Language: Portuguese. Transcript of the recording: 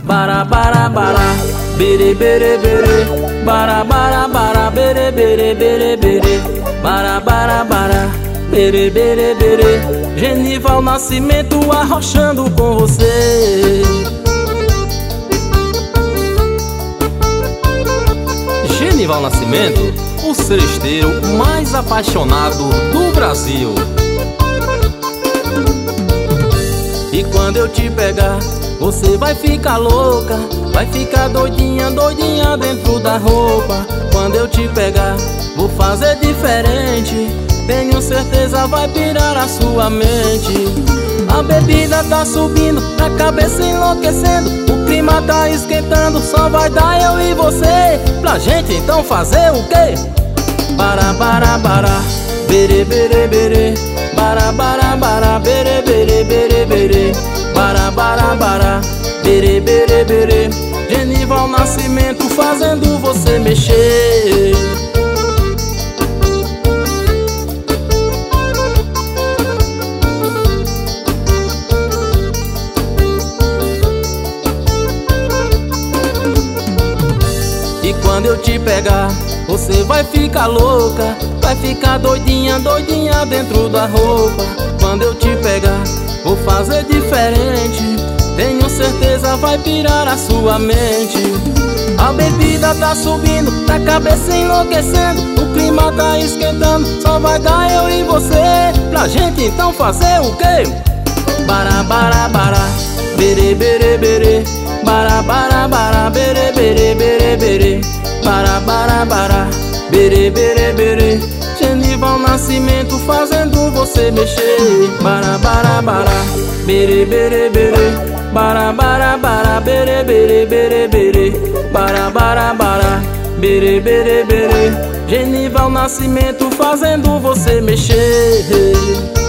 bara bara bara, bere bere bere, bara bara bara, bere bere bere bere, bara bara bara, bere bere bere. Genival Nascimento arrochando com você. Genival Nascimento, o seresteiro mais apaixonado do Brasil. E quando eu te pegar, você vai ficar louca, vai ficar doidinha, doidinha dentro da roupa. Quando eu te pegar, vou fazer diferente, tenho certeza vai pirar a sua mente. A bebida tá subindo, a cabeça enlouquecendo, o clima tá esquentando, só vai dar eu e você. Pra gente então fazer o quê? Bara bara bara, bere bere bere, bara bara bara, bere bere bere bere, bara bara bara, bere bere bere. Genival Nascimento fazendo você mexer. E quando eu te pegar, você vai ficar louca, vai ficar doidinha, doidinha dentro da roupa. Quando eu te pegar, vou fazer diferente, tenho certeza vai pirar a sua mente. A bebida tá subindo, a cabeça enlouquecendo, o clima tá esquentando, só vai dar eu e você. Pra gente então fazer o quê? Bara bara bara, bere bere bere, bara bara bara, bere bere bere bere, bara bara bara, bere bere bere. Genival Nascimento fazendo você mexer. Bara bara bara, bere bere bere, bara bara bara, bere bere bere bere, bara bara bara, bere bere bere. Genival Nascimento fazendo você mexer.